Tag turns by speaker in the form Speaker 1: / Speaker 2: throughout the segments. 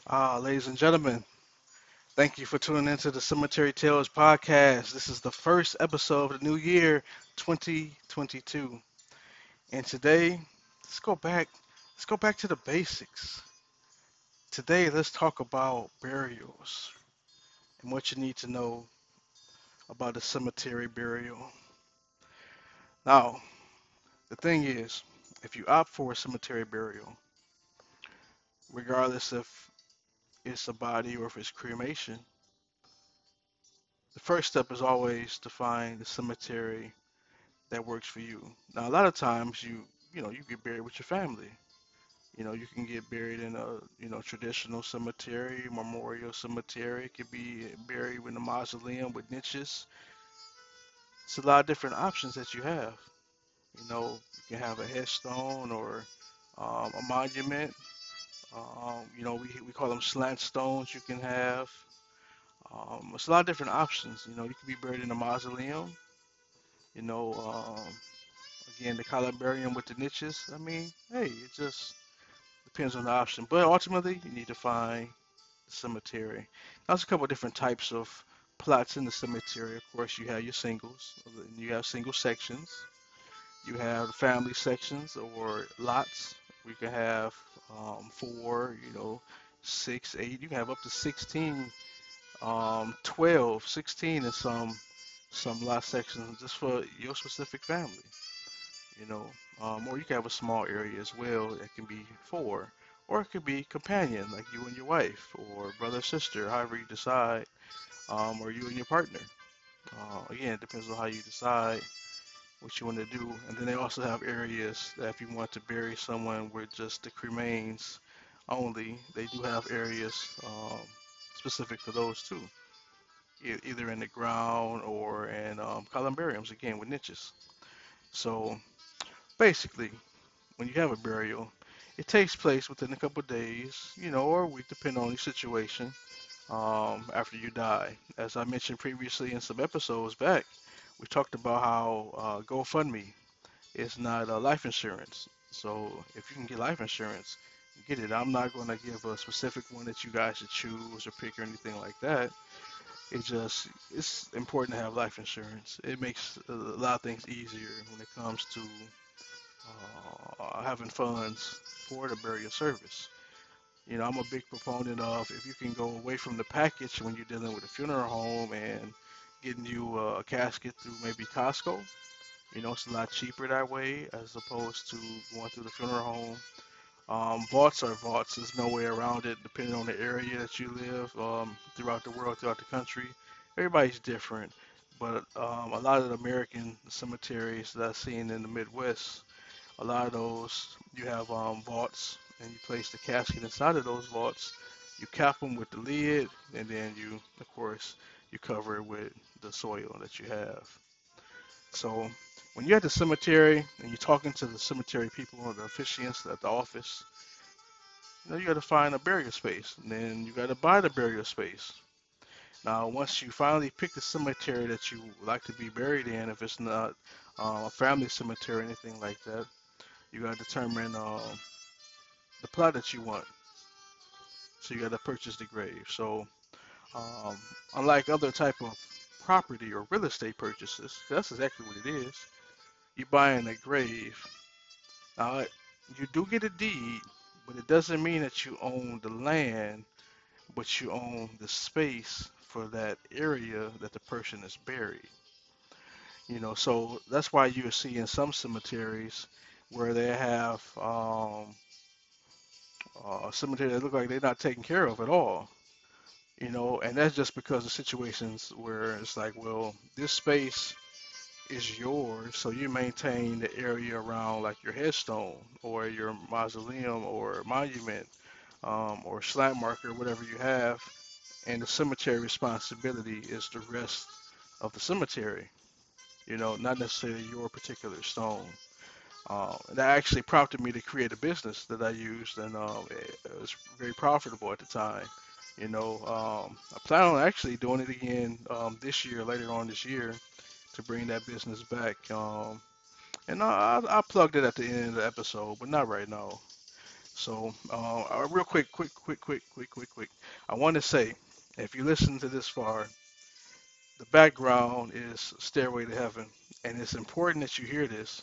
Speaker 1: Ladies and gentlemen, thank you for tuning into the Cemetery Tales podcast. This is the first episode of the new year, 2022. And today, let's go back. Let's go back to the basics. Today, let's talk about burials and what you need to know about a cemetery burial. Now, the thing is, if you opt for a cemetery burial, regardless if it's a body or if it's cremation, the first step is always to find the cemetery that works for you. Now, a lot of times you get buried with your family. You can get buried in a, traditional cemetery, memorial cemetery. It could be buried in a mausoleum with niches. It's a lot of different options that you have. You can have a headstone or a monument. We call them slant stones. You can have. It's a lot of different options. You can be buried in a mausoleum. You know, again, the columbarium with the niches. I mean, hey, it just depends on the option. But ultimately, you need to find the cemetery. There's a couple of different types of plots in the cemetery. Of course, you have your singles. You have single sections. You have the family sections or lots. We can have four, 6, 8. You can have up to 16, 12, 16 in some lot sections just for your specific family. you know. Or you can have a small area as well. It can be four, or it could be companion, like you and your wife, or brother, sister, however you decide, or you and your partner. Again, it depends on how you decide what you want to do. And then they also have areas that if you want to bury someone with just the cremains only, they do have areas specific for those too, either in the ground or in columbariums, again with niches. So basically, when you have a burial, it takes place within a couple of days, or a week, depending on your situation, after you die. As I mentioned previously in some episodes back, we talked about how GoFundMe is not life insurance. So if you can get life insurance, get it. I'm not going to give a specific one that you guys should choose or pick or anything like that. It's important to have life insurance. It makes a lot of things easier when it comes to having funds for the burial service. I'm a big proponent of if you can go away from the package when you're dealing with a funeral home and getting you a casket through maybe Costco. It's a lot cheaper that way as opposed to going through the funeral home. Vaults are vaults. There's no way around it, depending on the area that you live throughout the world, throughout the country. Everybody's different, but a lot of the American cemeteries that I've seen in the Midwest, a lot of those, you have vaults, and you place the casket inside of those vaults. You cap them with the lid, and then of course, you cover it with the soil that you have. So when you're at the cemetery and you're talking to the cemetery people or the officiants at the office, you got to find a burial space, and then you got to buy the burial space. Now, once you finally pick the cemetery that you would like to be buried in, if it's not a family cemetery or anything like that, you got to determine the plot that you want. So you got to purchase the grave. So um, unlike other type of property or real estate purchases, that's exactly what it is. You buying a grave. Now you do get a deed, but it doesn't mean that you own the land, but you own the space for that area that the person is buried. So that's why you see in some cemeteries where they have a cemetery that look like they're not taken care of at all. And that's just because of situations where it's like, well, this space is yours, so you maintain the area around like your headstone or your mausoleum or monument or slant marker, whatever you have, and the cemetery responsibility is the rest of the cemetery. Not necessarily your particular stone. That actually prompted me to create a business that I used, and it was very profitable at the time. I plan on actually doing it again this year, later on this year, to bring that business back. And I plugged it at the end of the episode, but not right now. So, real quick. I want to say, if you listen to this far, the background is Stairway to Heaven, and it's important that you hear this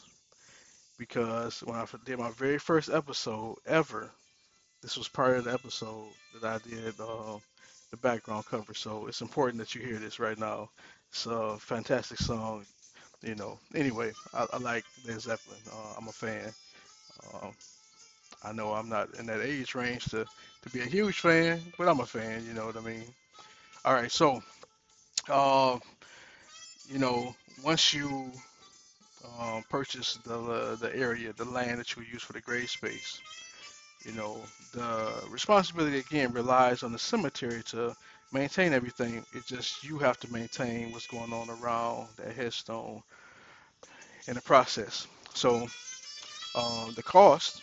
Speaker 1: because when I did my very first episode ever, this was part of the episode that I did the background cover. So it's important that you hear this right now. It's a fantastic song, you know. Anyway, I like Led Zeppelin. I'm a fan. Um, I know I'm not in that age range to be a huge fan, but I'm a fan. You know what I mean? All right, so uh, you know, once you purchase the area, the land that you use for the grave space, you know, the responsibility again relies on the cemetery to maintain everything. It's just you have to maintain what's going on around that headstone in the process. So the cost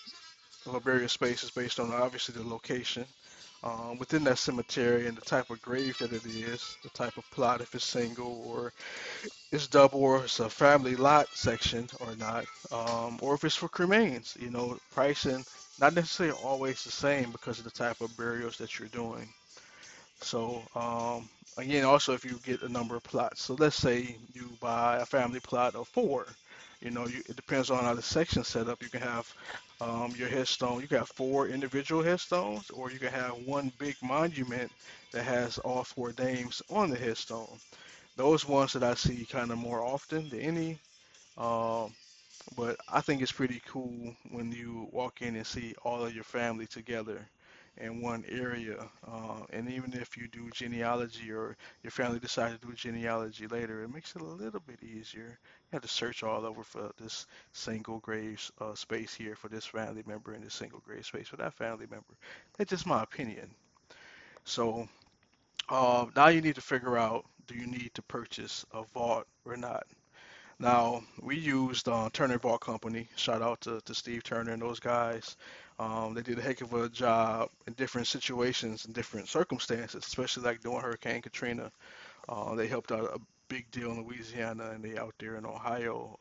Speaker 1: of a burial space is based on obviously the location within that cemetery and the type of grave that it is, the type of plot, if it's single or it's double or it's a family lot section or not, or if it's for cremains. You know, pricing not necessarily always the same because of the type of burials that you're doing. So, again, also if you get a number of plots. So let's say you buy a family plot of four. You know, it depends on how the section set up. You can have your headstone. You can have four individual headstones, or you can have one big monument that has all four names on the headstone. Those ones that I see kind of more often than any. Um, but I think it's pretty cool when you walk in and see all of your family together in one area. And even if you do genealogy or your family decides to do genealogy later, it makes it a little bit easier. You have to search all over for this single grave space here for this family member and this single grave space for that family member. That's just my opinion. So now you need to figure out, do you need to purchase a vault or not? Now, we used Turner Vault Company. Shout out to Steve Turner and those guys. They did a heck of a job in different situations and different circumstances, especially like during Hurricane Katrina. They helped out a big deal in Louisiana and they out there in Ohio.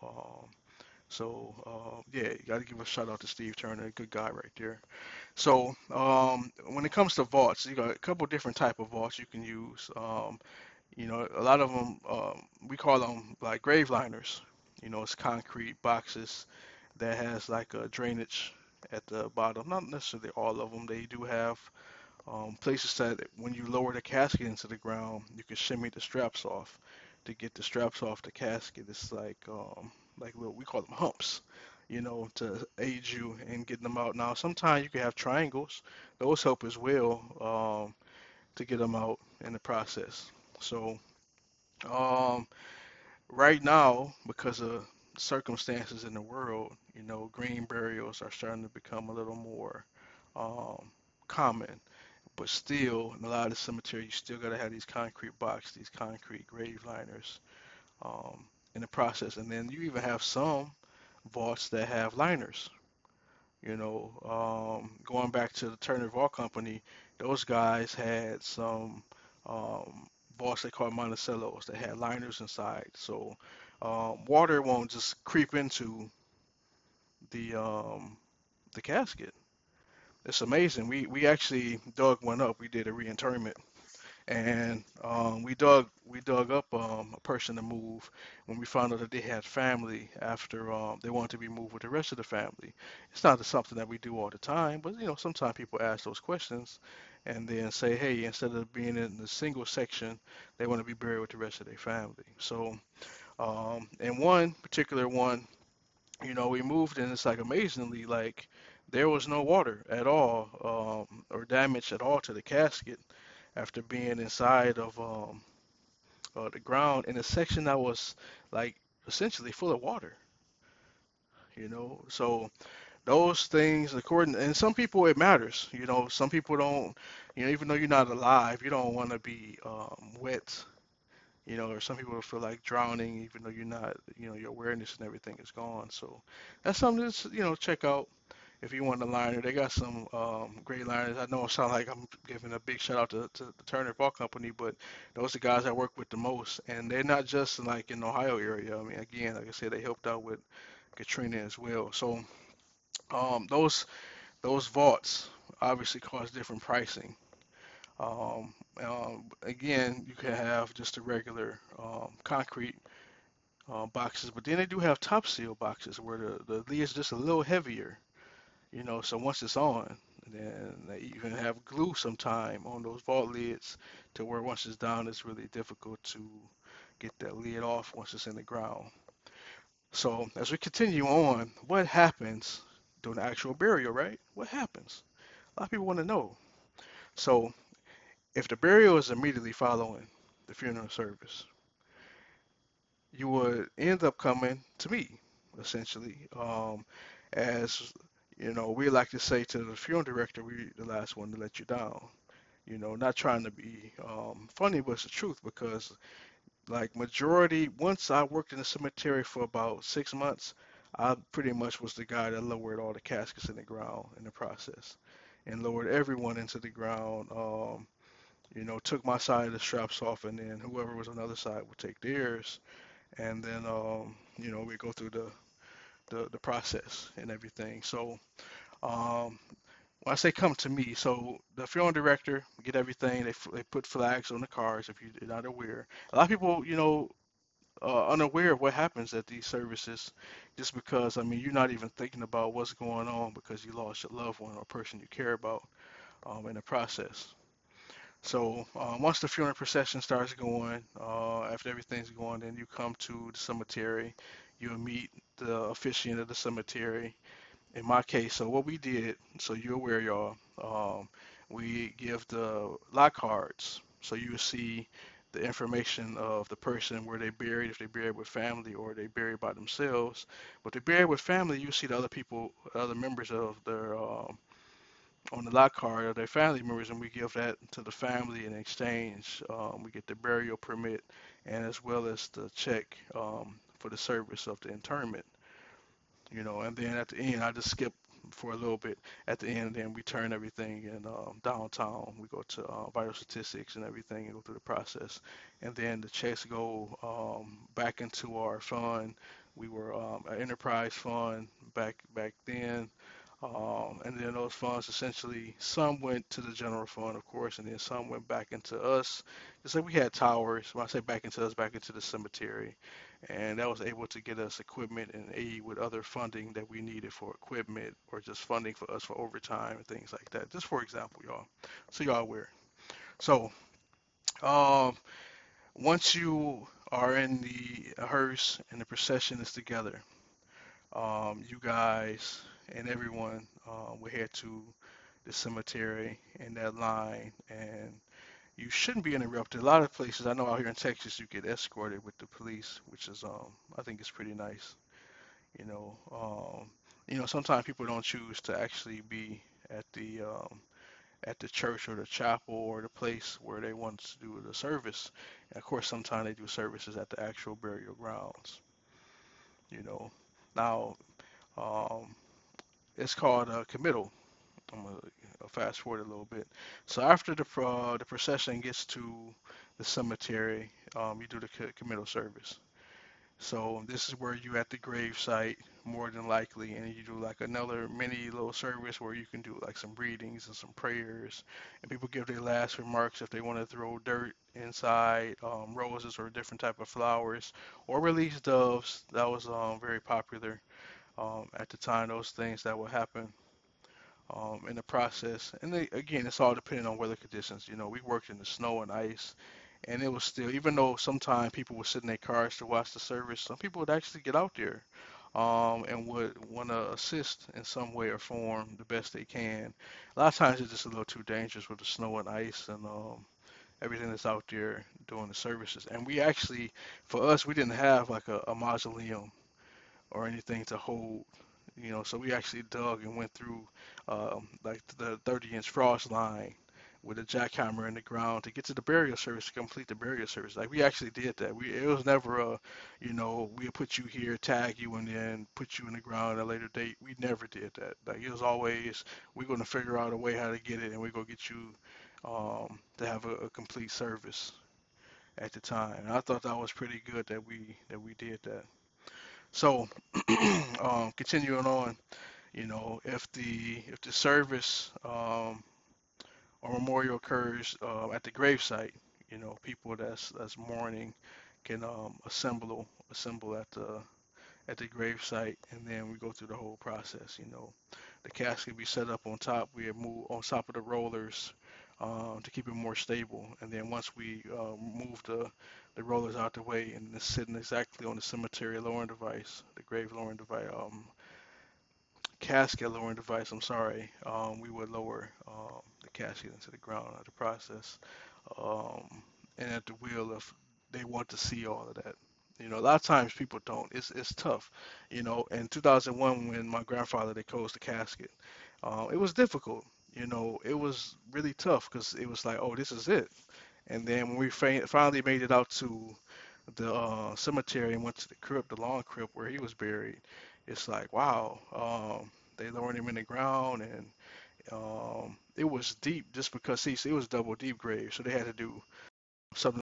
Speaker 1: Yeah, you got to give a shout out to Steve Turner, good guy right there. So when it comes to vaults, you got a couple different type of vaults you can use. You know, a lot of them, we call them like grave liners. You know, it's concrete boxes that has like a drainage at the bottom. Not necessarily all of them. They do have places that when you lower the casket into the ground, you can shimmy the straps off to get the straps off the casket. It's like little, we call them humps, you know, to aid you in getting them out. Now, sometimes you can have triangles. Those help as well to get them out in the process. So, um, right now, because of circumstances in the world, you know, green burials are starting to become a little more um, common. But still, in a lot of the cemetery, you still gotta have these concrete box, these concrete grave liners in the process. And then you even have some vaults that have liners. You know, going back to the Turner Vault Company, those guys had some um, vaults they called Monticellos that had liners inside, so water won't just creep into the um, the casket. It's amazing. We actually dug one up. We did a reinterment and we dug up a person to move when we found out that they had family after they wanted to be moved with the rest of the family. It's not something that we do all the time, but you know sometimes people ask those questions and then say, hey, instead of being in the single section, they want to be buried with the rest of their family. So and one particular one, you know, we moved and it's like amazingly like there was no water at all or damage at all to the casket after being inside of the ground in a section that was like essentially full of water, you know. So those things, according, and some people it matters, you know. Some people don't, you know, even though you're not alive, you don't want to be wet, you know. Or some people feel like drowning, even though you're not, you know, your awareness and everything is gone. So that's something to, you know, check out if you want a liner. They got some great liners. I know it sounds like I'm giving a big shout out to the Turner Ball Company, but those are the guys I work with the most, and they're not just like in the Ohio area. I mean, again, like I said, they helped out with Katrina as well. So those Those vaults obviously cost different pricing. Again, you can have just the regular concrete boxes, but then they do have top seal boxes where the lid is just a little heavier, so once it's on, then they even have glue sometime on those vault lids to where once it's down, it's really difficult to get that lid off once it's in the ground. So as we continue on, what happens during the actual burial, right? What happens? A lot of people want to know. So if the burial is immediately following the funeral service, you would end up coming to me, essentially. As we like to say to the funeral director, we the last one to let you down. Not trying to be funny, but it's the truth because, like, majority, once I worked in the cemetery for about 6 months, I pretty much was the guy that lowered all the caskets in the ground in the process and lowered everyone into the ground. Took my side of the straps off, and then whoever was on the other side would take theirs, and then we go through the process and everything. So um, when I say come to me, so the funeral director get everything. They put flags on the cars if you're not aware. A lot of people, unaware of what happens at these services, just because I mean you're not even thinking about what's going on because you lost your loved one or person you care about in the process. So once the funeral procession starts going, after everything's going, then you come to the cemetery. You'll meet the officiant of the cemetery. In my case, so what we did, so you're aware, y'all, we give the lot cards. So you will see the information of the person where they buried, if they buried with family or they buried by themselves. But they buried with family, you see the other people, other members of their on the lot card of their family members, and we give that to the family in exchange. We get the burial permit and as well as the check for the service of the interment. And then at the end, I just skip for a little bit. At the end, then we turn everything in downtown. We go to vital statistics and everything and go through the process. And then the checks go back into our fund. We were an enterprise fund back then. And then those funds essentially, some went to the general fund, of course, and then some went back into us. Just like we had towers. When I say back into us, back into the cemetery, and that was able to get us equipment and aid with other funding that we needed for equipment or just funding for us for overtime and things like that. Just for example, y'all. So y'all aware. So um, once you are in the hearse and the procession is together, you guys and everyone will head to the cemetery in that line, and you shouldn't be interrupted. A lot of places, I know out here in Texas, you get escorted with the police, which is I think it's pretty nice. You know, sometimes people don't choose to actually be at the church or the chapel or the place where they want to do the service. And of course, sometimes they do services at the actual burial grounds. You know, now um, it's called a committal. I'm gonna fast forward a little bit. So after the procession gets to the cemetery, you do the committal service. So this is where you at the grave site more than likely, and you do like another mini little service where you can do like some readings and some prayers, and people give their last remarks if they want to throw dirt inside, roses or different type of flowers, or release doves. That was very popular at the time. Those things that would happen in the process, and again, it's all depending on weather conditions. We worked in the snow and ice, and it was still, even though sometimes people would sit in their cars to watch the service, some people would actually get out there and would want to assist in some way or form the best they can. A lot of times it's just a little too dangerous with the snow and ice and everything that's out there doing the services. And we actually, for us, we didn't have like a mausoleum or anything to hold. So we actually dug and went through like the 30-inch frost line with a jackhammer in the ground to get to the burial service to complete the burial service. Like we actually did that. It was never we'll put you here, tag you, and then put you in the ground at a later date. We never did that. Like it was always we're gonna figure out a way how to get it, and we're gonna get you to have a complete service at the time. And I thought that was pretty good that we did that. So continuing on. If the service or memorial occurs at the gravesite, people that's mourning can assemble at the gravesite, and then we go through the whole process. The casket be set up on top. We move on top of the rollers to keep it more stable, and then once we move the rollers out the way, and it's sitting exactly on the cemetery lowering device, the grave lowering device, casket lowering device. I'm sorry. We would lower the casket into the ground at the process, um, and at the wheel if they want to see all of that. A lot of times people don't. It's tough. In 2001 when my grandfather they closed the casket, it was difficult. It was really tough because it was like, oh, this is it. And then when we finally made it out to the cemetery and went to the crypt, the long crypt where he was buried, it's like, wow. They lowered him in the ground, and it was deep just because, see, it was double deep grave, so they had to do something